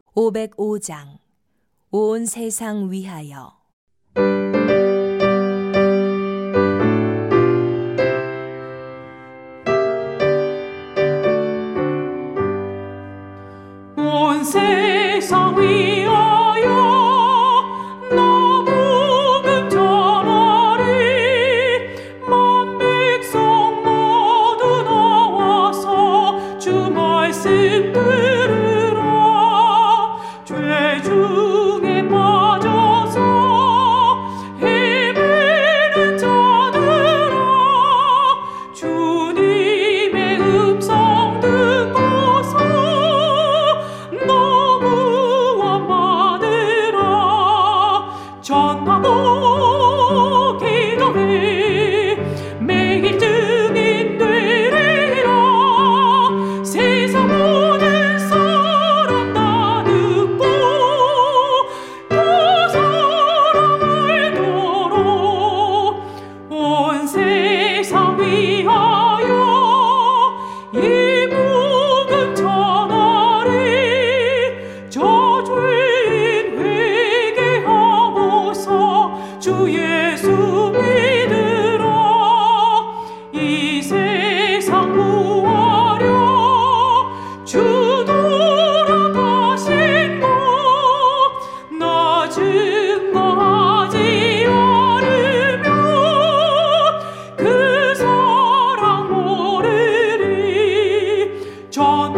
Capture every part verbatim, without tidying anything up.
오백오 장 온 세상 위하여. 온 세상 위하여 나 복음 전하리. 만 백성 모두 나와서 주 말씀 들으라. 죄 중에 빠져서 헤매는 자들아, 주님의 음성 듣고서 너 구원 받으라. 전하고 기도해 매일 증인 되리라. 세상 모든 사람 다 듣고 그 사랑을 도록 온 세상 위하여 이 복음 전하리. 저 죄인 회개하고서 주 예수 믿으라. 이 세상 구하려 주 돌아가신 것 나 증거하지 않으면 그 사랑 모르리.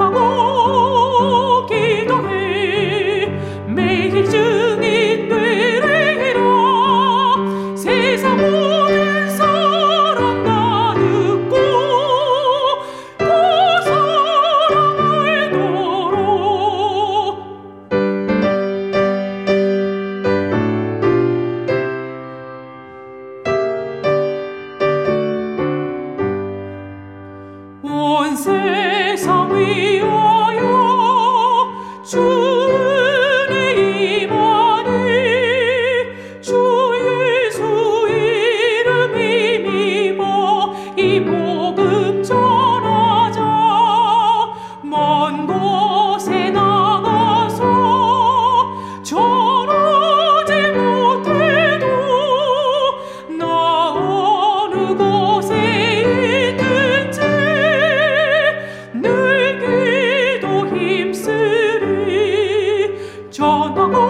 전하고 기도해 매일 증인 되리라. 세상 모든 사람 다 듣고 그 사랑을 도록 온 세상 위하여 주 은혜 임하니. 주 예수 이름 힘입어 이 복음 전하자. 먼 곳에 나가서 전하지 못해도 나 어느 곳에 있든지 늘 기도 힘쓰리. 전하고